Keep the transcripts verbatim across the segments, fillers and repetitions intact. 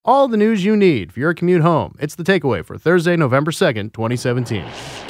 All the news you need for your commute home. It's The Takeaway for Thursday, November second, twenty seventeen.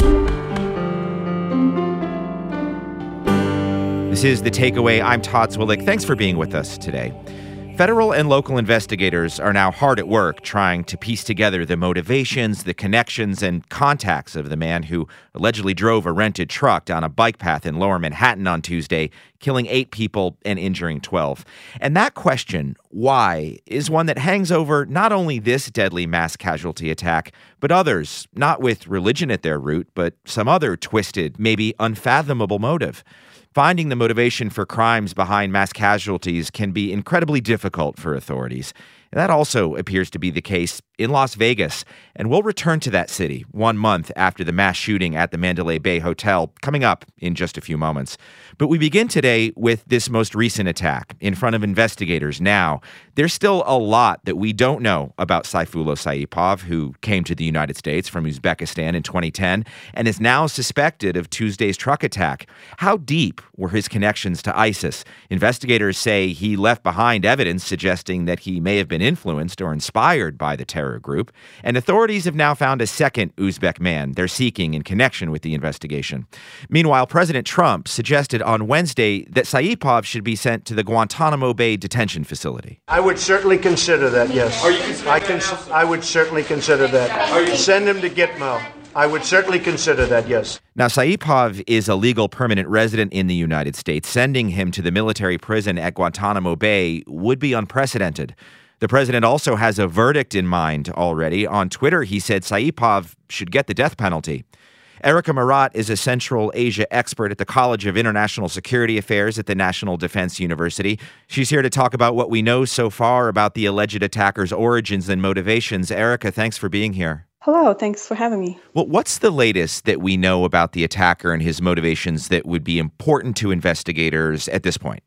This is The Takeaway. I'm Todd Zwillich. Thanks for being with us today. Federal and local investigators are now hard at work trying to piece together the motivations, the connections, and contacts of the man who allegedly drove a rented truck down a bike path in Lower Manhattan on Tuesday, killing eight people and injuring twelve. And that question, why, is one that hangs over not only this deadly mass casualty attack, but others, not with religion at their root, but some other twisted, maybe unfathomable motive. Finding the motivation for crimes behind mass casualties can be incredibly difficult for authorities. And that also appears to be the case in Las Vegas. And we'll return to that city one month after the mass shooting at the Mandalay Bay Hotel, coming up in just a few moments. But we begin today with this most recent attack in front of investigators now. There's still a lot that we don't know about Sayfullo Saipov, who came to the United States from Uzbekistan in twenty ten and is now suspected of Tuesday's truck attack. How deep were his connections to ISIS? Investigators say he left behind evidence suggesting that he may have been influenced or inspired by the terror group. And authorities have now found a second Uzbek man they're seeking in connection with the investigation. Meanwhile, President Trump suggested on Wednesday that Saipov should be sent to the Guantanamo Bay detention facility. I would certainly consider that, yes. Are you considering I, cons- I would certainly consider that. Are you Send him to Gitmo. I would certainly consider that, yes. Now, Saipov is a legal permanent resident in the United States. Sending him to the military prison at Guantanamo Bay would be unprecedented. The president also has a verdict in mind already. On Twitter, he said Saipov should get the death penalty. Erica Marat is a Central Asia expert at the College of International Security Affairs at the National Defense University. She's here to talk about what we know so far about the alleged attacker's origins and motivations. Erica, thanks for being here. Hello, thanks for having me. Well, what's the latest that we know about the attacker and his motivations that would be important to investigators at this point?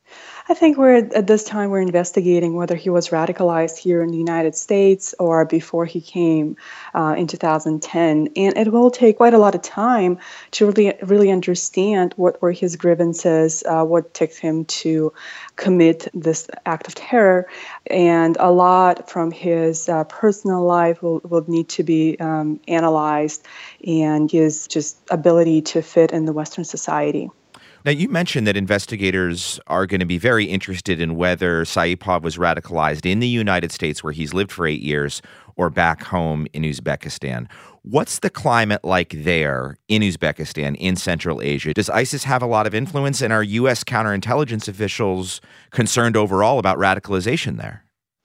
I think we're at this time we're investigating whether he was radicalized here in the United States or before he came uh, in two thousand ten, and it will take quite a lot of time to really, really understand what were his grievances, uh, what took him to commit this act of terror, and a lot from his uh, personal life will, will need to be um, analyzed, and his just ability to fit in the Western society. Now, you mentioned that investigators are going to be very interested in whether Saipov was radicalized in the United States, where he's lived for eight years, or back home in Uzbekistan. What's the climate like there in Uzbekistan, in Central Asia? Does ISIS have a lot of influence, and are U S counterintelligence officials concerned overall about radicalization there?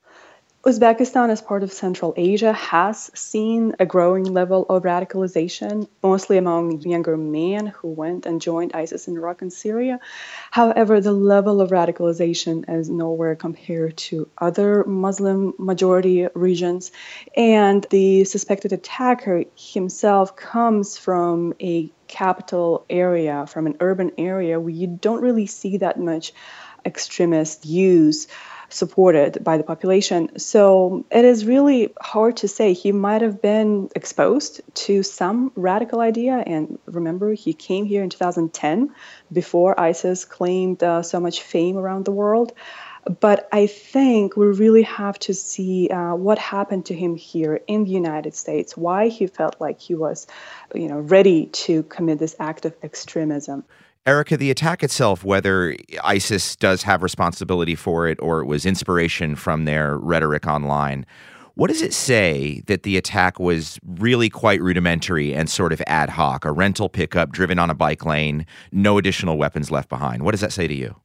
Uzbekistan, as part of Central Asia, has seen a growing level of radicalization, mostly among younger men who went and joined ISIS in Iraq and Syria. However, the level of radicalization is nowhere compared to other Muslim majority regions. And the suspected attacker himself comes from a capital area, from an urban area where you don't really see that much extremist views supported by the population. So it is really hard to say. He might have been exposed to some radical idea. And remember, he came here in two thousand ten, before ISIS claimed uh, so much fame around the world. But I think we really have to see uh, what happened to him here in the United States, why he felt like he was, you know, ready to commit this act of extremism. Erica, the attack itself, whether ISIS does have responsibility for it or it was inspiration from their rhetoric online, what does it say that the attack was really quite rudimentary and sort of ad hoc, a rental pickup driven on a bike lane, no additional weapons left behind? What does that say to you?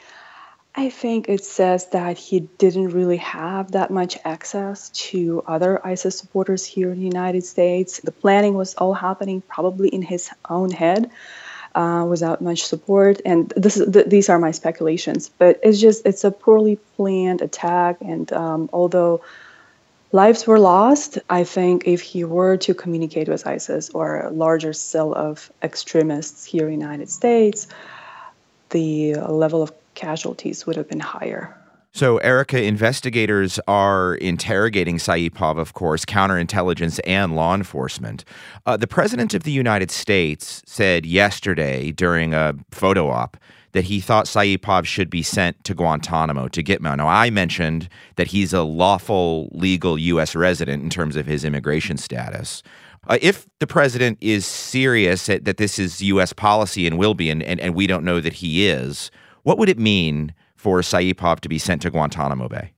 I think it says that he didn't really have that much access to other ISIS supporters here in the United States. The planning was all happening probably in his own head. Uh, without much support, and this is, th- these are my speculations. But it's just it's a poorly planned attack, and um, although lives were lost, I think if he were to communicate with ISIS or a larger cell of extremists here in the United States, the level of casualties would have been higher. So, Erica, investigators are interrogating Saipov, of course, counterintelligence and law enforcement. Uh, the president of the United States said yesterday during a photo op that he thought Saipov should be sent to Guantanamo, to Gitmo. Now, I mentioned that he's a lawful, legal U S resident in terms of his immigration status. Uh, if the president is serious at, that this is U S policy and will be, and, and, and we don't know that he is, what would it mean for Saipov to be sent to Guantanamo Bay?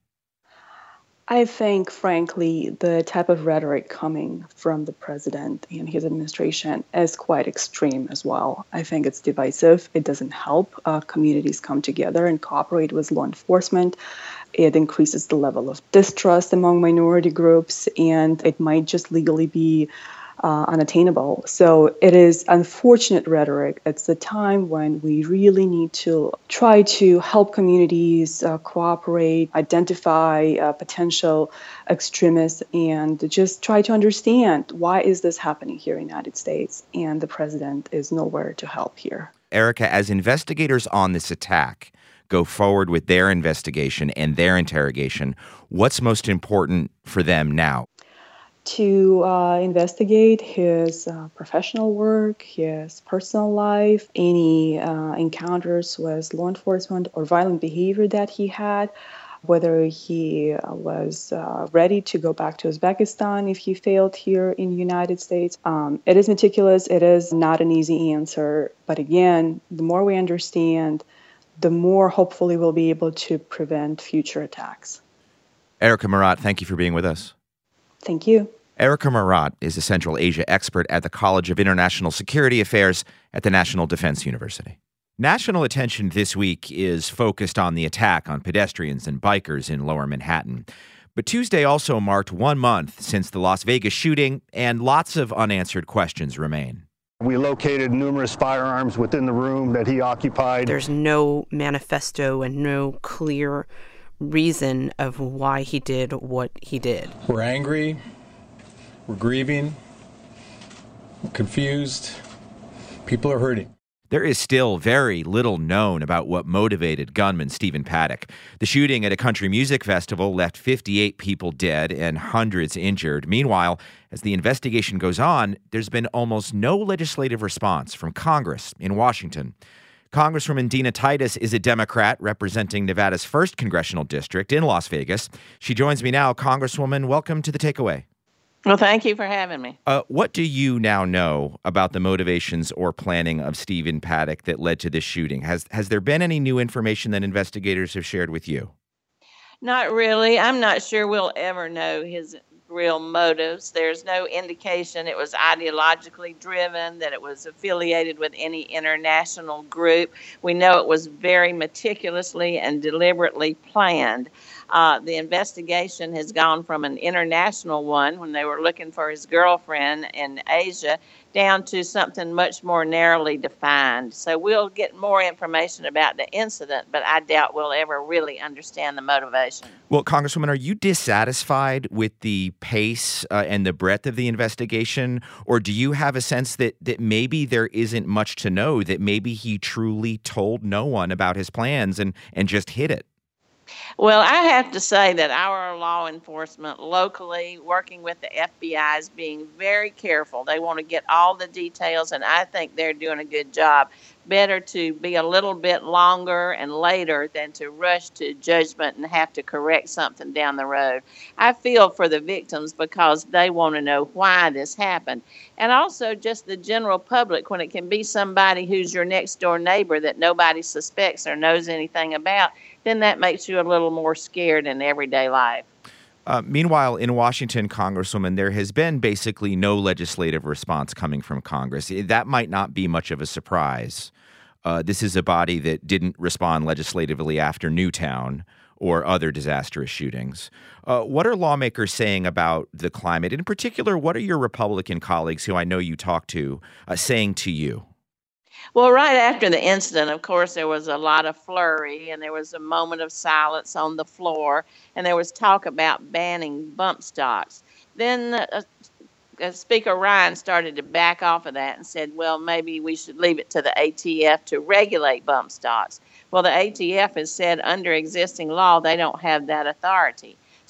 I think, frankly, the type of rhetoric coming from the president and his administration is quite extreme as well. I think it's divisive. It doesn't help uh, communities come together and cooperate with law enforcement. It increases the level of distrust among minority groups, and it might just legally be Uh, unattainable. So it is unfortunate rhetoric. It's a time when we really need to try to help communities uh, cooperate, identify uh, potential extremists, and just try to understand why is this happening here in the United States, and the president is nowhere to help here. Erica, as investigators on this attack go forward with their investigation and their interrogation, what's most important for them now? To uh, investigate his uh, professional work, his personal life, any uh, encounters with law enforcement or violent behavior that he had, whether he uh, was uh, ready to go back to Uzbekistan if he failed here in the United States. Um, it is meticulous. It is not an easy answer. But again, the more we understand, the more hopefully we'll be able to prevent future attacks. Erica Marat, thank you for being with us. Thank you. Erica Marat is a Central Asia expert at the College of International Security Affairs at the National Defense University. National attention this week is focused on the attack on pedestrians and bikers in Lower Manhattan. But Tuesday also marked one month since the Las Vegas shooting, and lots of unanswered questions remain. We located numerous firearms within the room that he occupied. There's no manifesto and no clear reason of why he did what he did. We're angry. We're grieving, we're confused, people are hurting. There is still very little known about what motivated gunman Stephen Paddock. The shooting at a country music festival left fifty-eight people dead and hundreds injured. Meanwhile, as the investigation goes on, there's been almost no legislative response from Congress in Washington. Congresswoman Dina Titus is a Democrat representing Nevada's first congressional district in Las Vegas. She joins me now. Congresswoman, welcome to The Takeaway. Well, thank you for having me. Uh, what do you now know about the motivations or planning of Stephen Paddock that led to this shooting? Has has there been any new information that investigators have shared with you? Not really. I'm not sure we'll ever know his real motives. There's no indication it was ideologically driven, that it was affiliated with any international group. We know it was very meticulously and deliberately planned. Uh, the investigation has gone from an international one, when they were looking for his girlfriend in Asia, down to something much more narrowly defined. So we'll get more information about the incident, but I doubt we'll ever really understand the motivation. Well, Congresswoman, are you dissatisfied with the pace uh, and the breadth of the investigation, or do you have a sense that, that maybe there isn't much to know, that maybe he truly told no one about his plans and, and just hid it? Well, I have to say that our law enforcement locally, working with the F B I, is being very careful. They want to get all the details, and I think they're doing a good job. Better to be a little bit longer and later than to rush to judgment and have to correct something down the road. I feel for the victims because they want to know why this happened. And also just the general public, when it can be somebody who's your next door neighbor that nobody suspects or knows anything about, then that makes you a little more scared in everyday life. Uh, meanwhile, in Washington, Congresswoman, there has been basically no legislative response coming from Congress. That might not be much of a surprise. Uh, this is a body that didn't respond legislatively after Newtown or other disastrous shootings. Uh, what are lawmakers saying about the climate? In particular, what are your Republican colleagues, who I know you talk to, uh, saying to you? Well, right after the incident, of course, there was a lot of flurry, and there was a moment of silence on the floor, and there was talk about banning bump stocks. Then uh, uh, Speaker Ryan started to back off of that and said, well, maybe we should leave it to the A T F to regulate bump stocks. Well, the A T F has said under existing law they don't have that authority.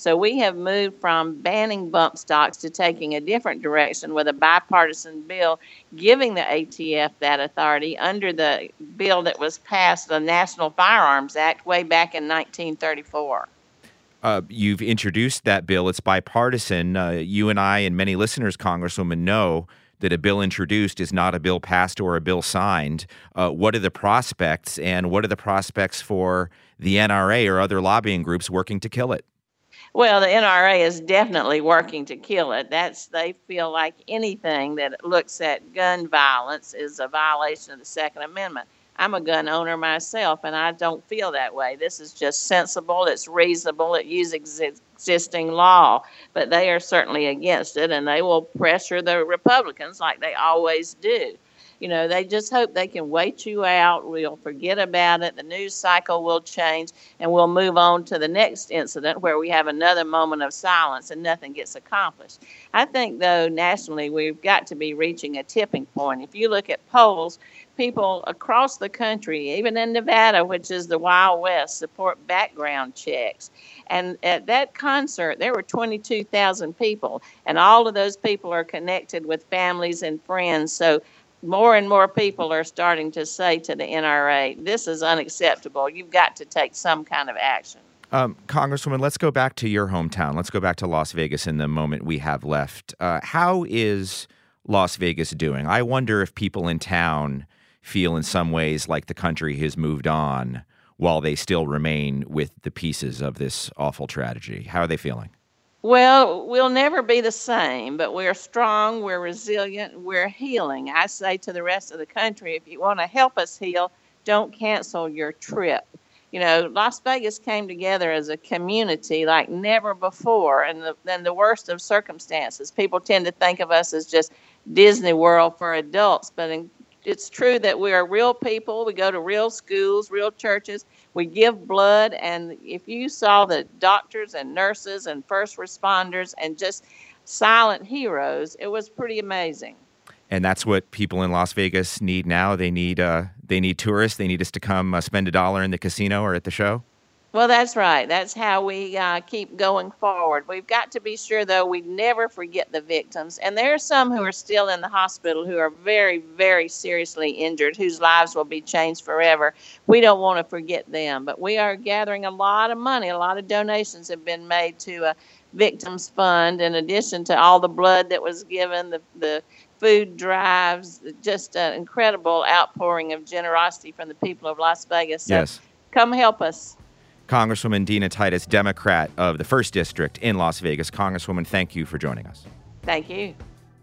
So we have moved from banning bump stocks to taking a different direction with a bipartisan bill giving the A T F that authority under the bill that was passed, the National Firearms Act, way back in nineteen thirty-four. Uh, you've introduced that bill. It's bipartisan. Uh, you and I and many listeners, Congresswoman, know that a bill introduced is not a bill passed or a bill signed. Uh, what are the prospects, and what are the prospects for the N R A or other lobbying groups working to kill it? Well, the N R A is definitely working to kill it. That's they feel like anything that looks at gun violence is a violation of the Second Amendment. I'm a gun owner myself, and I don't feel that way. This is just sensible. It's reasonable. It uses ex- existing law, but they are certainly against it, and they will pressure the Republicans like they always do. You know, they just hope they can wait you out. We'll forget about it. The news cycle will change, and we'll move on to the next incident where we have another moment of silence and nothing gets accomplished. I think, though, nationally, we've got to be reaching a tipping point. If you look at polls, people across the country, even in Nevada, which is the Wild West, support background checks. And at that concert, there were twenty-two thousand people, and all of those people are connected with families and friends. So more and more people are starting to say to the N R A, this is unacceptable. You've got to take some kind of action. Um, Congresswoman, let's go back to your hometown. Let's go back to Las Vegas in the moment we have left. Uh, how is Las Vegas doing? I wonder if people in town feel in some ways like the country has moved on while they still remain with the pieces of this awful tragedy. How are they feeling? Well, we'll never be the same, but we're strong, we're resilient, we're healing. I say to the rest of the country, if you want to help us heal, don't cancel your trip. You know, Las Vegas came together as a community like never before, and the, in the worst of circumstances. People tend to think of us as just Disney World for adults, but in it's true that we are real people. We go to real schools, real churches. We give blood. And if you saw the doctors and nurses and first responders and just silent heroes, it was pretty amazing. And that's what people in Las Vegas need now. They need uh, they need tourists. They need us to come uh, spend a dollar in the casino or at the show. Well, that's right. That's how we uh, keep going forward. We've got to be sure, though, we never forget the victims. And there are some who are still in the hospital who are very, very seriously injured, whose lives will be changed forever. We don't want to forget them. But we are gathering a lot of money. A lot of donations have been made to a victims fund, in addition to all the blood that was given, the, the food drives, just an incredible outpouring of generosity from the people of Las Vegas. So yes. Come help us. Congresswoman Dina Titus, Democrat of the first District in Las Vegas. Congresswoman, thank you for joining us. Thank you.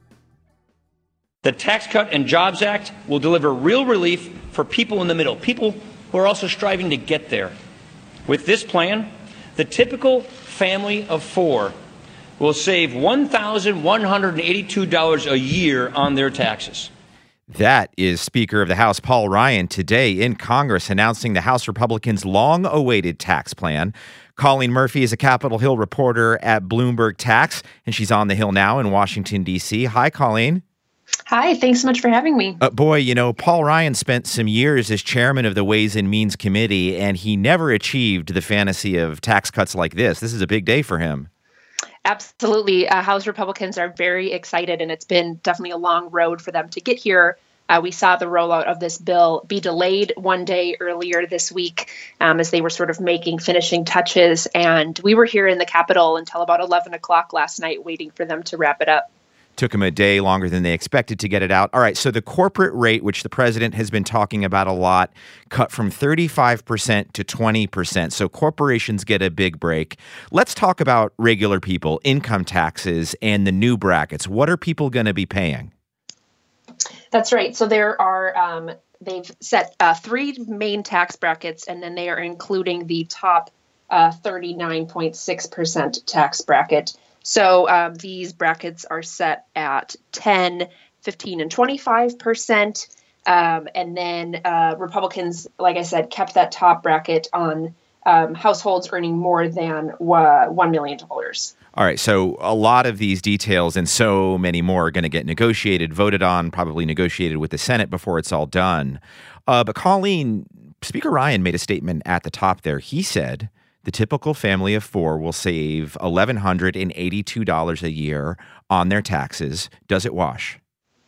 The Tax Cut and Jobs Act will deliver real relief for people in the middle, people who are also striving to get there. With this plan, the typical family of four will save one thousand one hundred eighty-two dollars a year on their taxes. That is Speaker of the House Paul Ryan today in Congress announcing the House Republicans' long-awaited tax plan. Colleen Murphy is a Capitol Hill reporter at Bloomberg Tax, and she's on the Hill now in Washington, D C. Hi, Colleen. Hi, thanks so much for having me. Uh, boy, you know, Paul Ryan spent some years as chairman of the Ways and Means Committee, and he never achieved the fantasy of tax cuts like this. This is a big day for him. Absolutely. Uh, House Republicans are very excited, and it's been definitely a long road for them to get here. Uh, we saw the rollout of this bill be delayed one day earlier this week um, as they were sort of making finishing touches. And we were here in the Capitol until about eleven o'clock last night waiting for them to wrap it up. Took them a day longer than they expected to get it out. All right, so the corporate rate, which the president has been talking about a lot, cut from thirty-five percent to twenty percent. So corporations get a big break. Let's talk about regular people, income taxes, and the new brackets. What are people going to be paying? That's right. So there are, um, they've set uh, three main tax brackets, and then they are including the top uh, thirty-nine point six percent tax bracket. So um, these brackets are set at ten, fifteen, and twenty-five percent. Um, and then uh, Republicans, like I said, kept that top bracket on um, households earning more than uh, one million dollars. All right, so a lot of these details and so many more are going to get negotiated, voted on, probably negotiated with the Senate before it's all done. Uh, but Colleen, Speaker Ryan made a statement at the top there. He said the typical family of four will save one thousand one hundred eighty-two dollars a year on their taxes. Does it wash?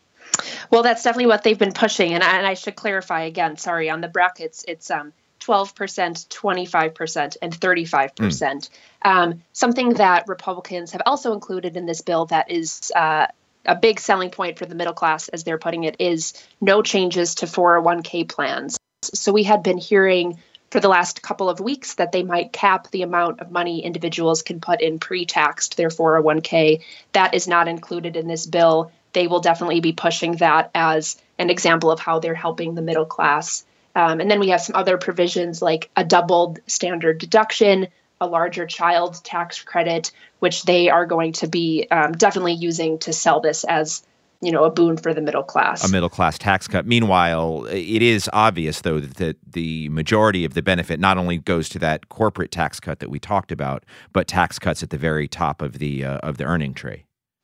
Well, that's definitely what they've been pushing. And I, and I should clarify again, sorry, on the brackets, it's um, twelve percent, twenty-five percent, and thirty-five percent. Mm. Um, something that Republicans have also included in this bill that is uh, a big selling point for the middle class, as they're putting it, is no changes to four oh one k plans. So we had been hearing for the last couple of weeks that they might cap the amount of money individuals can put in pre-tax to their four oh one k. That is not included in this bill. They will definitely be pushing that as an example of how they're helping the middle class. Um, and then we have some other provisions like a doubled standard deduction, a larger child tax credit, which they are going to be um, definitely using to sell this as, you know, a boon for the middle class. A middle class tax cut. Meanwhile, it is obvious, though, that the majority of the benefit not only goes to that corporate tax cut that we talked about, but tax cuts at the very top of the uh, of the earning tree.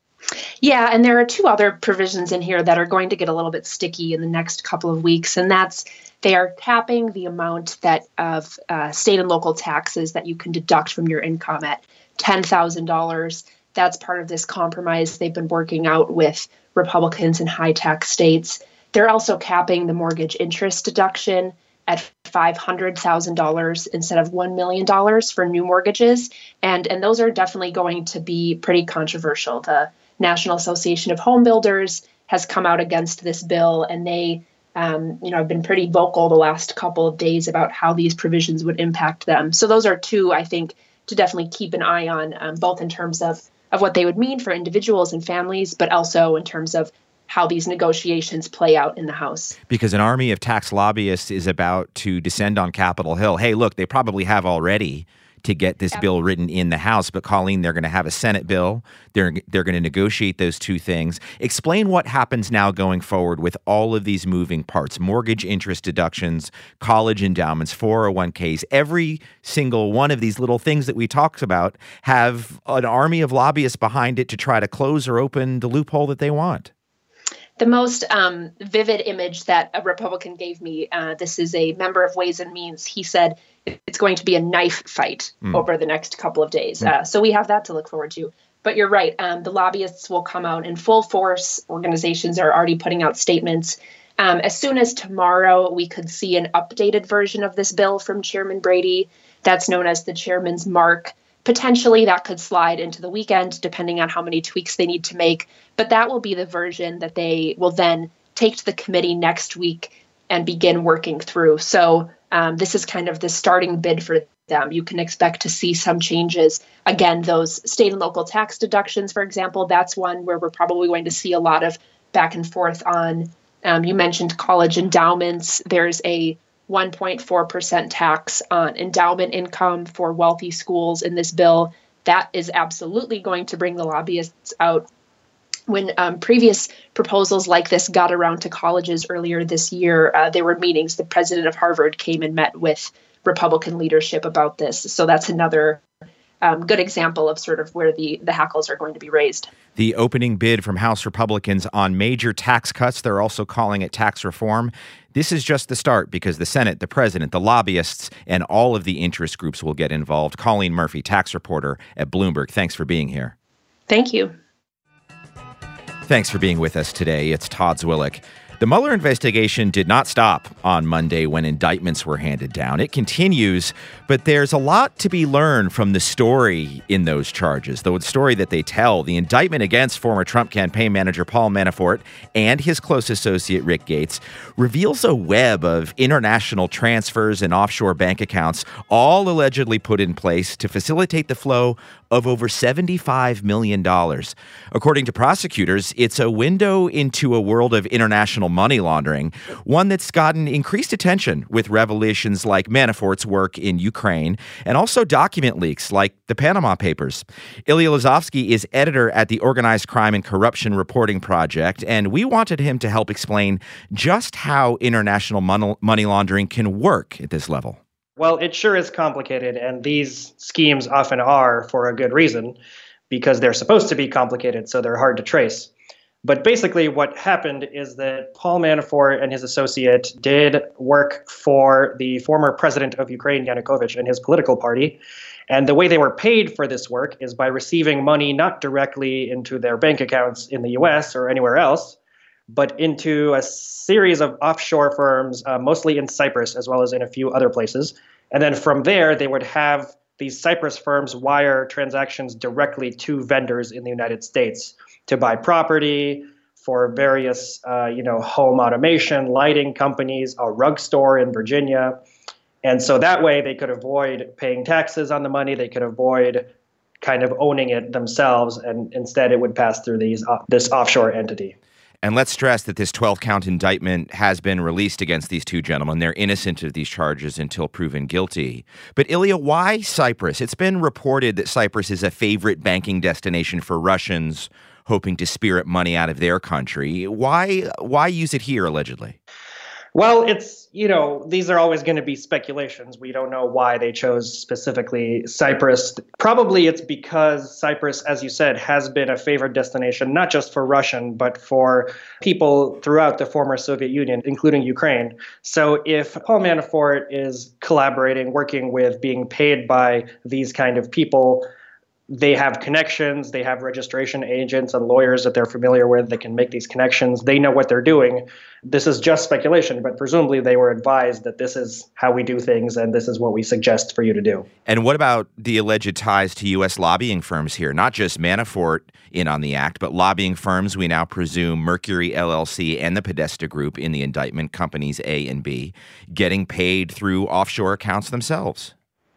Yeah, and there are two other provisions in here that are going to get a little bit sticky in the next couple of weeks, and that's they are capping the amount that of uh, state and local taxes that you can deduct from your income at ten thousand dollars. That's part of this compromise they've been working out with Republicans in high tax states. They're also capping the mortgage interest deduction at five hundred thousand dollars instead of one million dollars for new mortgages. And, and those are definitely going to be pretty controversial. The National Association of Home Builders has come out against this bill, and they um, you know, have been pretty vocal the last couple of days about how these provisions would impact them. So those are two, I think, to definitely keep an eye on, um, both in terms of, of what they would mean for individuals and families, but also in terms of how these negotiations play out in the House. Because an army of tax lobbyists is about to descend on Capitol Hill. Hey, look, they probably have already to get this bill written in the House. But Colleen, they're going to have a Senate bill. They're they're going to negotiate those two things. Explain what happens now going forward with all of these moving parts: mortgage interest deductions, college endowments, four oh one k's. Every single one of these little things that we talked about have an army of lobbyists behind it to try to close or open the loophole that they want. The most um, vivid image that a Republican gave me, uh, this is a member of Ways and Means. He said it's going to be a knife fight mm. over the next couple of days. Mm. Uh, so we have that to look forward to. But you're right. Um, the lobbyists will come out in full force. Organizations are already putting out statements. Um, as soon as tomorrow, we could see an updated version of this bill from Chairman Brady. That's known as the chairman's mark. Potentially that could slide into the weekend, depending on how many tweaks they need to make. But that will be the version that they will then take to the committee next week and begin working through. So um, this is kind of the starting bid for them. You can expect to see some changes. Again, those state and local tax deductions, for example, that's one where we're probably going to see a lot of back and forth on. Um, you mentioned college endowments. There's a one point four percent tax on endowment income for wealthy schools in this bill. That is absolutely going to bring the lobbyists out. When um, previous proposals like this got around to colleges earlier this year, uh, there were meetings. The president of Harvard came and met with Republican leadership about this. So that's another um, good example of sort of where the, the hackles are going to be raised. The opening bid from House Republicans on major tax cuts, they're also calling it tax reform. This is just the start because the Senate, the president, the lobbyists, and all of the interest groups will get involved. Colleen Murphy, tax reporter at Bloomberg, thanks for being here. Thank you. Thanks for being with us today. It's Todd Zwillich. The Mueller investigation did not stop on Monday when indictments were handed down. It continues, but there's a lot to be learned from the story in those charges, the story that they tell. The indictment against former Trump campaign manager Paul Manafort and his close associate Rick Gates reveals a web of international transfers and offshore bank accounts, all allegedly put in place to facilitate the flow of over seventy-five million dollars. According to prosecutors, it's a window into a world of international money laundering, one that's gotten increased attention with revelations like Manafort's work in Ukraine and also document leaks like the Panama Papers. Ilya Lazovsky is editor at the Organized Crime and Corruption Reporting Project, and we wanted him to help explain just how international money laundering can work at this level. Well, it sure is complicated, and these schemes often are for a good reason, because they're supposed to be complicated, so they're hard to trace. But basically what happened is that Paul Manafort and his associate did work for the former president of Ukraine, Yanukovych, and his political party. And the way they were paid for this work is by receiving money not directly into their bank accounts in the U S or anywhere else, but into a series of offshore firms, uh, mostly in Cyprus, as well as in a few other places. And then from there, they would have these Cyprus firms wire transactions directly to vendors in the United States to buy property for various, uh, you know, home automation, lighting companies, a rug store in Virginia. And so that way they could avoid paying taxes on the money. They could avoid kind of owning it themselves. And instead it would pass through these uh, this offshore entity. And let's stress that this twelve-count indictment has been released against these two gentlemen. They're innocent of these charges until proven guilty. But Ilya, why Cyprus? It's been reported that Cyprus is a favorite banking destination for Russians hoping to spirit money out of their country. Why, why use it here, allegedly? Well, it's, you know, these are always going to be speculations. We don't know why they chose specifically Cyprus. Probably it's because Cyprus, as you said, has been a favored destination, not just for Russian, but for people throughout the former Soviet Union, including Ukraine. So if Paul Manafort is collaborating, working with, being paid by these kind of people, they have connections, they have registration agents and lawyers that they're familiar with that can make these connections. They know what they're doing. This is just speculation, but presumably they were advised that this is how we do things and this is what we suggest for you to do. And what about the alleged ties to U S lobbying firms here? Not just Manafort in on the act, but lobbying firms, we now presume Mercury L L C and the Podesta Group in the indictment, companies A and B, getting paid through offshore accounts themselves.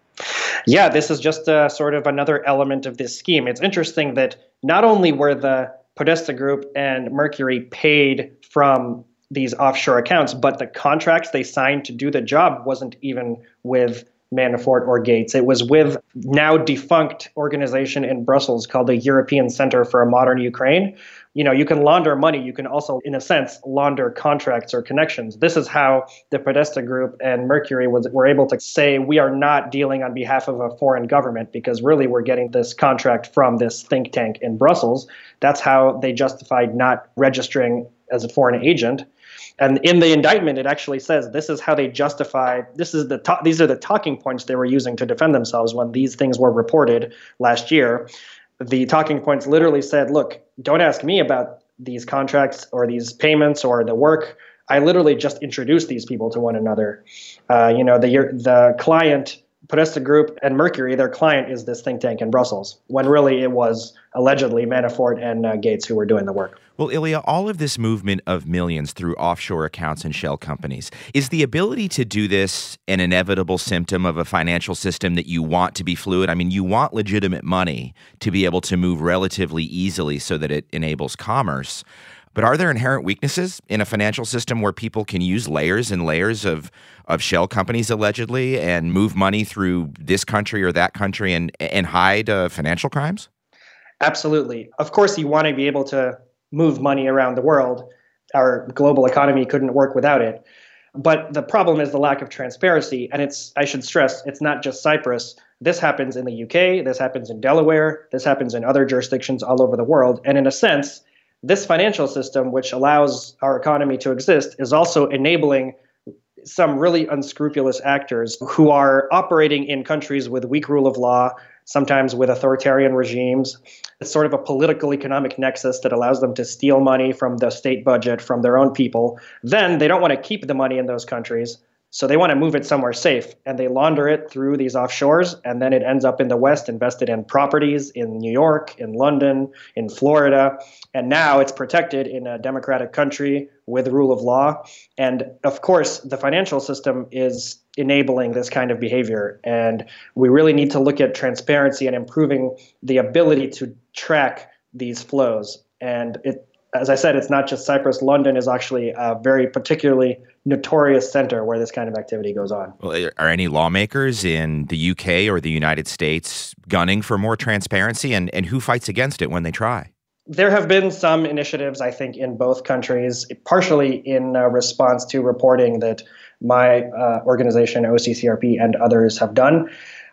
Yeah, this is just a, sort of another element of this scheme. It's interesting that not only were the Podesta Group and Mercury paid from these offshore accounts, but the contracts they signed to do the job wasn't even with Manafort or Gates. It was with now defunct organization in Brussels called the European Center for a Modern Ukraine. You know, you can launder money. You can also, in a sense, launder contracts or connections. This is how the Podesta Group and Mercury was, were able to say, we are not dealing on behalf of a foreign government because really we're getting this contract from this think tank in Brussels. That's how they justified not registering as a foreign agent. And in the indictment, it actually says this is how they justify, this is the to- these are the talking points they were using to defend themselves when these things were reported last year. The talking points literally said, look, don't ask me about these contracts or these payments or the work. I literally just introduced these people to one another. Uh, you know, the the client, Podesta Group and Mercury, their client is this think tank in Brussels, when really it was allegedly Manafort and uh, Gates who were doing the work. Well, Ilya, all of this movement of millions through offshore accounts and shell companies, is the ability to do this an inevitable symptom of a financial system that you want to be fluid? I mean, you want legitimate money to be able to move relatively easily so that it enables commerce. But are there inherent weaknesses in a financial system where people can use layers and layers of, of shell companies, allegedly, and move money through this country or that country and, and hide uh, financial crimes? Absolutely. Of course, you want to be able to move money around the world. Our global economy couldn't work without it. But the problem is the lack of transparency. And it's, I should stress, it's not just Cyprus. This happens in the U K. This happens in Delaware. This happens in other jurisdictions all over the world. And in a sense, this financial system, which allows our economy to exist, is also enabling some really unscrupulous actors who are operating in countries with weak rule of law, sometimes with authoritarian regimes. It's sort of a political economic nexus that allows them to steal money from the state budget, from their own people. Then they don't want to keep the money in those countries. So they want to move it somewhere safe, and they launder it through these offshores, and then it ends up in the West, invested in properties in New York, in London, in Florida, and now it's protected in a democratic country with rule of law. And of course, the financial system is enabling this kind of behavior, and we really need to look at transparency and improving the ability to track these flows. And it As I said, it's not just Cyprus. London is actually a very particularly notorious center where this kind of activity goes on. Well, are any lawmakers in the U K or the United States gunning for more transparency, and, and who fights against it when they try? There have been some initiatives, I think, in both countries, partially in uh, response to reporting that my uh, organization, O C C R P, and others have done.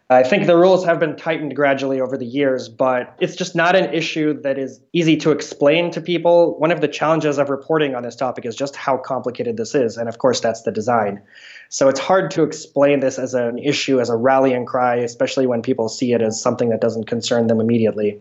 I think the rules have been tightened gradually over the years, but it's just not an issue that is easy to explain to people. One of the challenges of reporting on this topic is just how complicated this is. And of course, that's the design. So it's hard to explain this as an issue, as a rallying cry, especially when people see it as something that doesn't concern them immediately.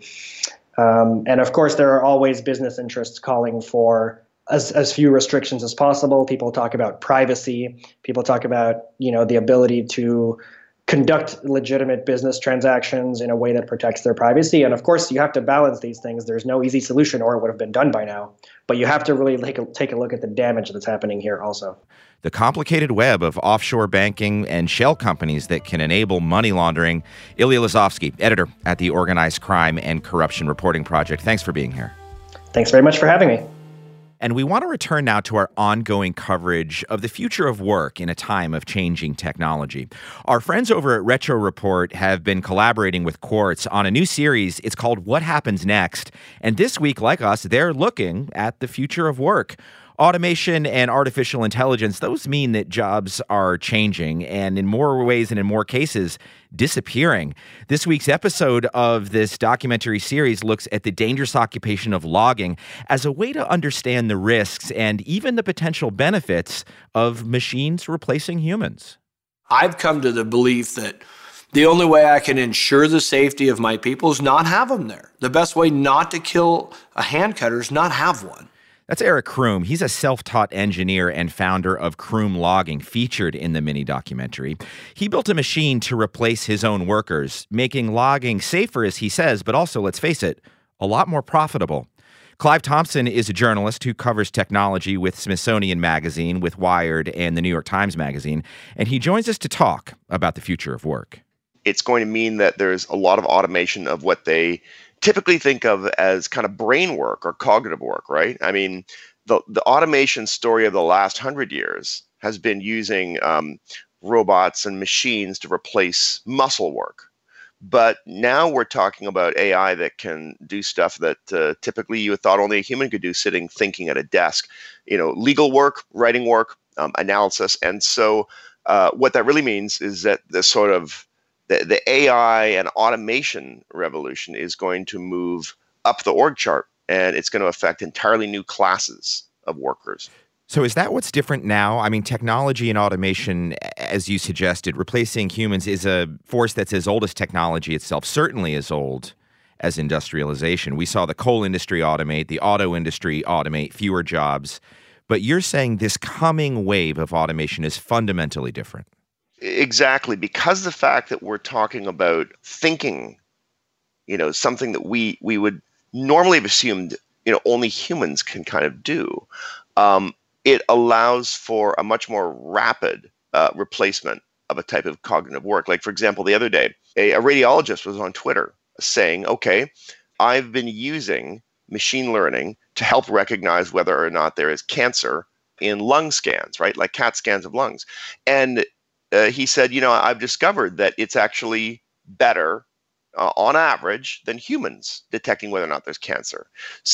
Um, and of course, there are always business interests calling for as, as few restrictions as possible. People talk about privacy. People talk about, you know, the ability to conduct legitimate business transactions in a way that protects their privacy. And of course, you have to balance these things. There's no easy solution, or it would have been done by now. But you have to really take a, take a look at the damage that's happening here also. The complicated web of offshore banking and shell companies that can enable money laundering. Ilya Lazovsky, editor at the Organized Crime and Corruption Reporting Project. Thanks for being here. Thanks very much for having me. And we want to return now to our ongoing coverage of the future of work in a time of changing technology. Our friends over at Retro Report have been collaborating with Quartz on a new series. It's called What Happens Next? And this week, like us, they're looking at the future of work. Automation and artificial intelligence, those mean that jobs are changing and in more ways and in more cases, disappearing. This week's episode of this documentary series looks at the dangerous occupation of logging as a way to understand the risks and even the potential benefits of machines replacing humans. I've come to the belief that the only way I can ensure the safety of my people is not have them there. The best way not to kill a hand cutter is not have one. That's Eric Kroom. He's a self-taught engineer and founder of Kroom Logging, featured in the mini documentary. He built a machine to replace his own workers, making logging safer, as he says, but also, let's face it, a lot more profitable. Clive Thompson is a journalist who covers technology with Smithsonian Magazine, with Wired, and the New York Times Magazine, and he joins us to talk about the future of work. It's going to mean that there's a lot of automation of what they typically think of as kind of brain work or cognitive work, right? I mean, the, the automation story of the last hundred years has been using um, robots and machines to replace muscle work. But now we're talking about A I that can do stuff that uh, typically you thought only a human could do, sitting thinking at a desk. You know, legal work, writing work, um, analysis. And so uh, what that really means is that the sort of The, the A I and automation revolution is going to move up the org chart, and it's going to affect entirely new classes of workers. So is that what's different now? I mean, technology and automation, as you suggested, replacing humans is a force that's as old as technology itself, certainly as old as industrialization. We saw the coal industry automate, the auto industry automate, fewer jobs. But you're saying this coming wave of automation is fundamentally different. Exactly, because the fact that we're talking about thinking, you know, something that we we would normally have assumed, you know, only humans can kind of do. Um, it allows for a much more rapid uh, replacement of a type of cognitive work. Like, for example, the other day, a, a radiologist was on Twitter saying, "Okay, I've been using machine learning to help recognize whether or not there is cancer in lung scans, right? Like CAT scans of lungs," and Uh, he said, you know, I've discovered that it's actually better uh, on average than humans detecting whether or not there's cancer.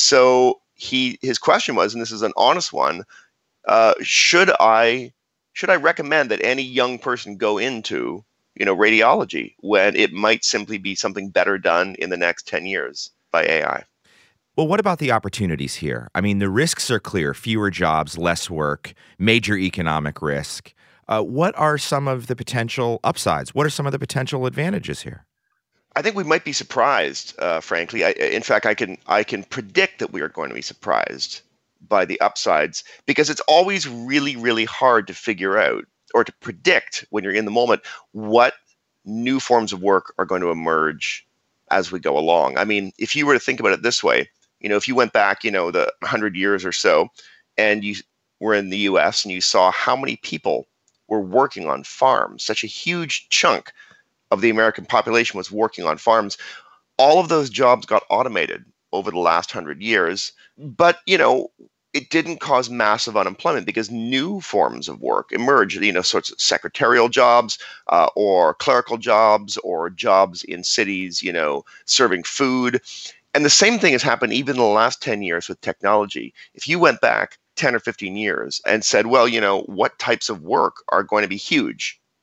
So he his question was, and this is an honest one, uh, should I should I recommend that any young person go into, you know, radiology when it might simply be something better done in the next ten years by A I? Well, what about the opportunities here? I mean, the risks are clear: fewer jobs, less work, major economic risk. Uh, what are some of the potential upsides? What are some of the potential advantages here? I think we might be surprised, uh, frankly. I, in fact, I can I can predict that we are going to be surprised by the upsides, because it's always really, really hard to figure out or to predict when you're in the moment what new forms of work are going to emerge as we go along. I mean, if you were to think about it this way, you know, if you went back, you know, the one hundred years or so, and you were in the U S and you saw how many people were working on farms, such a huge chunk of the American population was working on farms. All of those jobs got automated over the last hundred years, but, you know, it didn't cause massive unemployment because new forms of work emerged, you know, sorts of secretarial jobs uh, or clerical jobs or jobs in cities, you know, serving food. And the same thing has happened even in the last ten years with technology. If you went back ten or fifteen years and said, well, you know, what types of work are going to be huge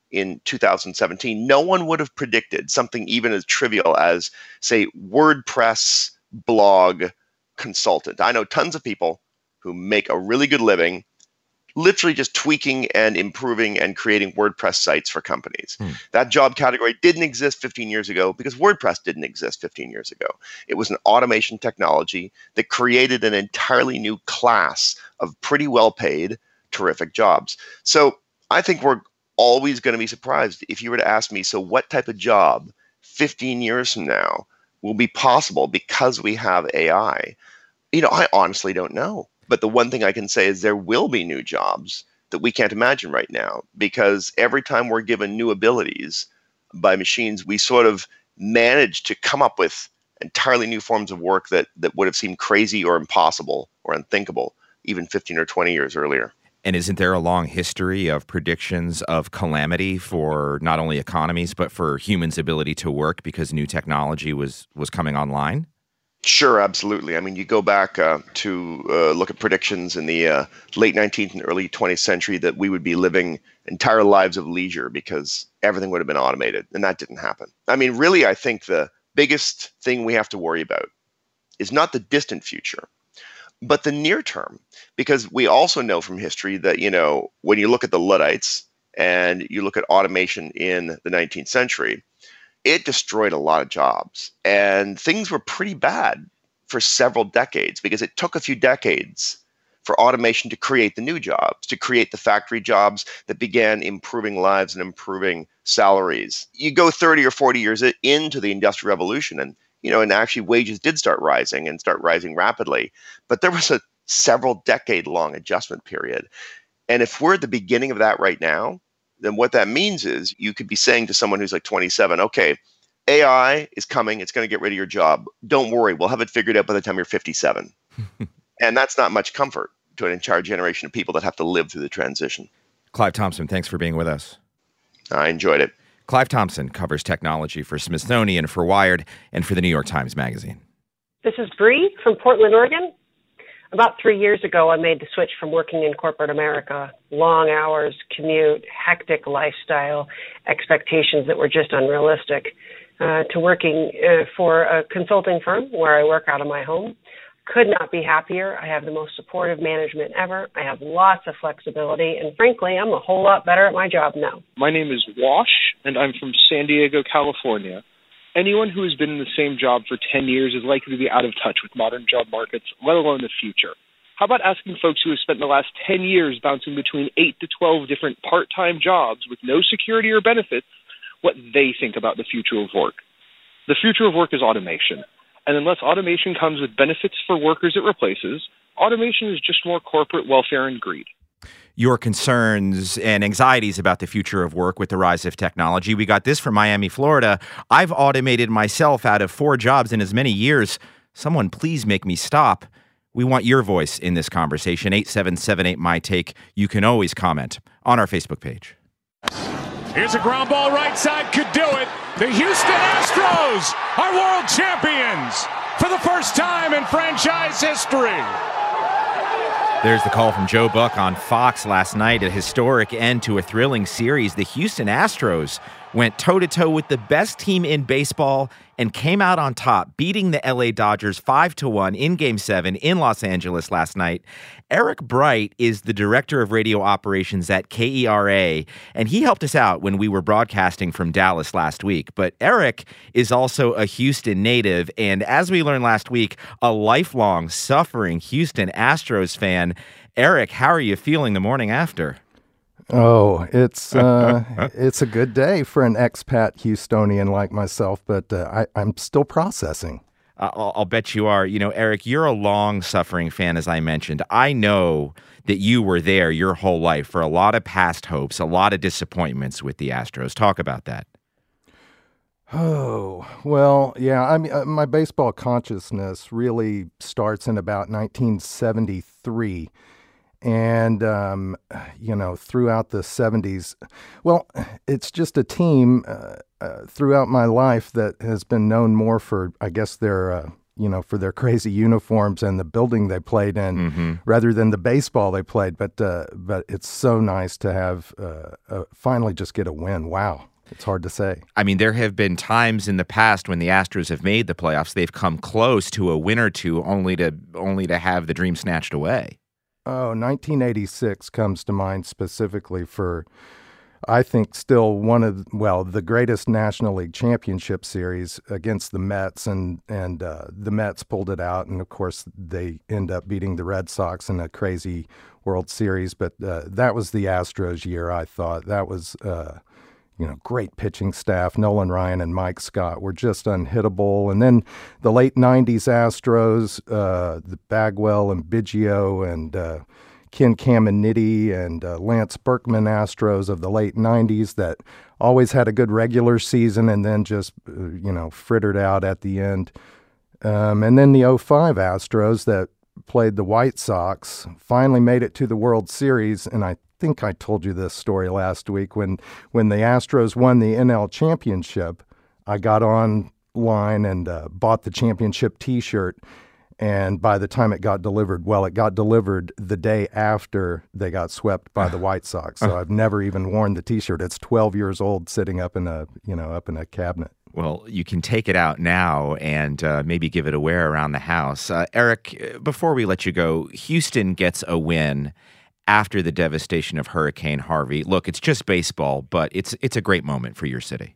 in two thousand seventeen, no one would have predicted something even as trivial as, say, WordPress blog consultant. I know tons of people who make a really good living literally just tweaking and improving and creating WordPress sites for companies. Hmm. That job category didn't exist fifteen years ago because WordPress didn't exist fifteen years ago. It was an automation technology that created an entirely new class of pretty well-paid, terrific jobs. So I think we're always going to be surprised if you were to ask me, so what type of job fifteen years from now will be possible because we have A I? You know, I honestly don't know. But the one thing I can say is there will be new jobs that we can't imagine right now, because every time we're given new abilities by machines, we sort of manage to come up with entirely new forms of work that, that would have seemed crazy or impossible or unthinkable even fifteen or twenty years earlier. And isn't there a long history of predictions of calamity for not only economies, but for humans' ability to work because new technology was, was coming online? Sure, absolutely. I mean, you go back uh, to uh, look at predictions in the uh, late nineteenth and early twentieth century that we would be living entire lives of leisure because everything would have been automated, and that didn't happen. I mean, really, I think the biggest thing we have to worry about is not the distant future, but the near term, because we also know from history that, you know, when you look at the Luddites and you look at automation in the nineteenth century, it destroyed a lot of jobs, and things were pretty bad for several decades because it took a few decades for automation to create the new jobs, to create the factory jobs that began improving lives and improving salaries. You go thirty or forty years into the Industrial Revolution, and you know, and actually wages did start rising and start rising rapidly, but there was a several decade long adjustment period. And if we're at the beginning of that right now, then what that means is you could be saying to someone who's like twenty-seven, okay, A I is coming, it's going to get rid of your job. Don't worry, we'll have it figured out by the time you're fifty-seven. And that's not much comfort to an entire generation of people that have to live through the transition. Clive Thompson, thanks for being with us. I enjoyed it. Clive Thompson covers technology for Smithsonian, for Wired, and for the New York Times Magazine. This is Bree from Portland, Oregon. About three years ago, I made the switch from working in corporate America, long hours, commute, hectic lifestyle, expectations that were just unrealistic, uh, to working uh, for a consulting firm where I work out of my home. Could not be happier. I have the most supportive management ever. I have lots of flexibility, and frankly, I'm a whole lot better at my job now. My name is Wash, and I'm from San Diego, California. Anyone who has been in the same job for ten years is likely to be out of touch with modern job markets, let alone the future. How about asking folks who have spent the last ten years bouncing between eight to twelve different part-time jobs with no security or benefits what they think about the future of work? The future of work is automation. And unless automation comes with benefits for workers it replaces, automation is just more corporate welfare and greed. Your concerns and anxieties about the future of work with the rise of technology. We got this from Miami, Florida. I've automated myself out of four jobs in as many years. Someone please make me stop. We want your voice in this conversation. eight seven seven eight, M Y Take. You can always comment on our Facebook page. Here's a ground ball right side, could do it. The Houston Astros are world champions for the first time in franchise history. There's the call from Joe Buck on Fox last night. A historic end to a thrilling series. The Houston Astros went toe-to-toe with the best team in baseball and came out on top, beating the L A Dodgers five to one in Game seven in Los Angeles last night. Eric Bright is the director of radio operations at K E R A, and he helped us out when we were broadcasting from Dallas last week. But Eric is also a Houston native, and as we learned last week, a lifelong suffering Houston Astros fan. Eric, how are you feeling the morning after? Oh, it's uh, it's a good day for an expat Houstonian like myself, but uh, I, I'm still processing. I'll, I'll bet you are. You know, Eric, you're a long-suffering fan, as I mentioned. I know that you were there your whole life for a lot of past hopes, a lot of disappointments with the Astros. Talk about that. Oh, well, yeah, I mean, uh, my baseball consciousness really starts in about nineteen seventy-three. And, um, you know, throughout the seventies, well, it's just a team uh, uh, throughout my life that has been known more for, I guess, their, uh, you know, for their crazy uniforms and the building they played in, mm-hmm. rather than the baseball they played. But uh, but it's so nice to have uh, uh, finally just get a win. Wow. It's hard to say. I mean, there have been times in the past when the Astros have made the playoffs, they've come close to a win or two, only to only to have the dream snatched away. Oh, nineteen eighty-six comes to mind specifically for, I think, still one of, well, the greatest National League Championship series against the Mets, and, and uh, the Mets pulled it out, and of course they end up beating the Red Sox in a crazy World Series, but uh, that was the Astros year, I thought. That was... Uh, You know, great pitching staff. Nolan Ryan and Mike Scott were just unhittable. And then the late nineties Astros, uh, the Bagwell and Biggio and uh, Ken Caminiti and uh, Lance Berkman Astros of the late nineties that always had a good regular season and then just, uh, you know, frittered out at the end. Um, and then the oh five Astros that played the White Sox finally made it to the World Series, and I I think I told you this story last week. When when the Astros won the N L championship, I got online and uh, bought the championship T-shirt. And by the time it got delivered, well, it got delivered the day after they got swept by the White Sox. So I've never even worn the T-shirt. It's twelve years old, sitting up in a you know up in a cabinet. Well, you can take it out now and uh, maybe give it a wear around the house. Uh, Eric, before we let you go, Houston gets a win after the devastation of Hurricane Harvey. Look, it's just baseball, but it's it's a great moment for your city.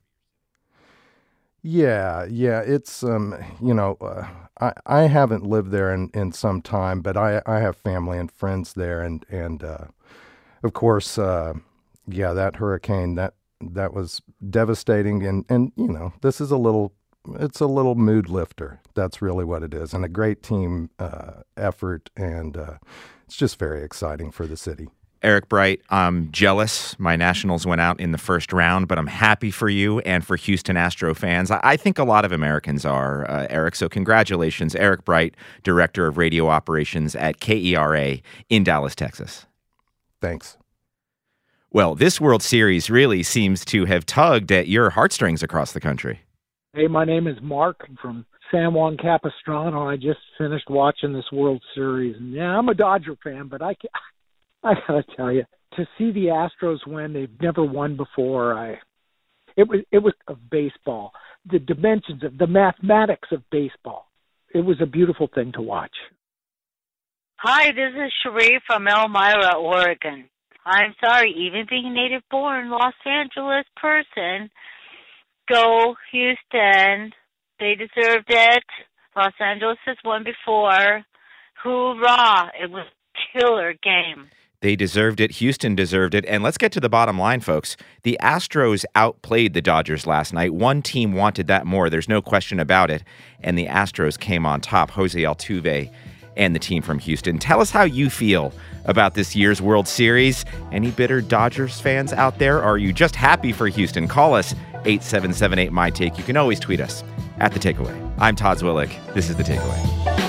Yeah, yeah, it's um, you know, uh, I I haven't lived there in, in some time, but I I have family and friends there, and and uh, of course, uh, yeah, that hurricane that that was devastating, and and you know, this is a little. It's a little mood lifter. That's really what it is, and a great team uh, effort, and uh, it's just very exciting for the city. Eric Bright, I'm jealous. My Nationals went out in the first round, but I'm happy for you and for Houston Astro fans. I think a lot of Americans are, uh, Eric, so congratulations. Eric Bright, Director of Radio Operations at K E R A in Dallas, Texas. Thanks. Well, this World Series really seems to have tugged at your heartstrings across the country. Hey, my name is Mark from San Juan Capistrano. I just finished watching this World Series. And yeah, I'm a Dodger fan, but I, I gotta tell you, to see the Astros win, they've never won before. I, it was it was of baseball, the dimensions of the mathematics of baseball. It was a beautiful thing to watch. Hi, this is Sheree from Elmira, Oregon. I'm sorry, even being a native-born Los Angeles person. Go Houston. They deserved it. Los Angeles has won before. Hoorah. It was a killer game. They deserved it. Houston deserved it. And let's get to the bottom line, folks. The Astros outplayed the Dodgers last night. One team wanted that more. There's no question about it. And the Astros came on top. Jose Altuve and the team from Houston. Tell us how you feel about this year's World Series. Any bitter Dodgers fans out there? Or are you just happy for Houston? Call us eight seven seven eight, M Y Take. You can always tweet us at The Takeaway. I'm Todd Zwillich. This is The Takeaway.